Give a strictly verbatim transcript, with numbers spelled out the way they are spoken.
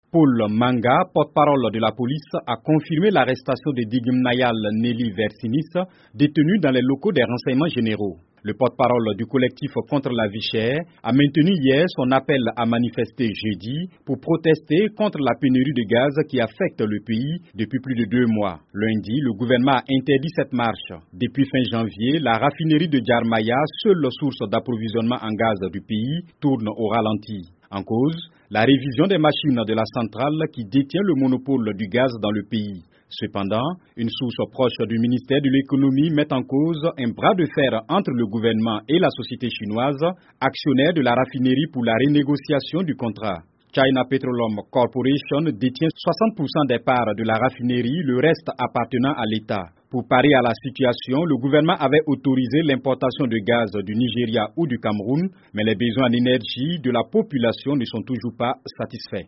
Paul Manga, porte-parole de la police, a confirmé l'arrestation de Digimnayal Nelly Versinis, détenu dans les locaux des renseignements généraux. Le porte-parole du collectif contre la vie chère a maintenu hier son appel à manifester jeudi pour protester contre la pénurie de gaz qui affecte le pays depuis plus de deux mois. Lundi, le gouvernement a interdit cette marche. Depuis fin janvier, la raffinerie de Djarmaya, seule source d'approvisionnement en gaz du pays, tourne au ralenti. En cause, la révision des machines de la centrale qui détient le monopole du gaz dans le pays. Cependant, une source proche du ministère de l'économie met en cause un bras de fer entre le gouvernement et la société chinoise, actionnaire de la raffinerie pour la renégociation du contrat. China Petroleum Corporation détient soixante pour cent des parts de la raffinerie, le reste appartenant à l'État. Pour parer à la situation, le gouvernement avait autorisé l'importation de gaz du Nigeria ou du Cameroun, mais les besoins en énergie de la population ne sont toujours pas satisfaits.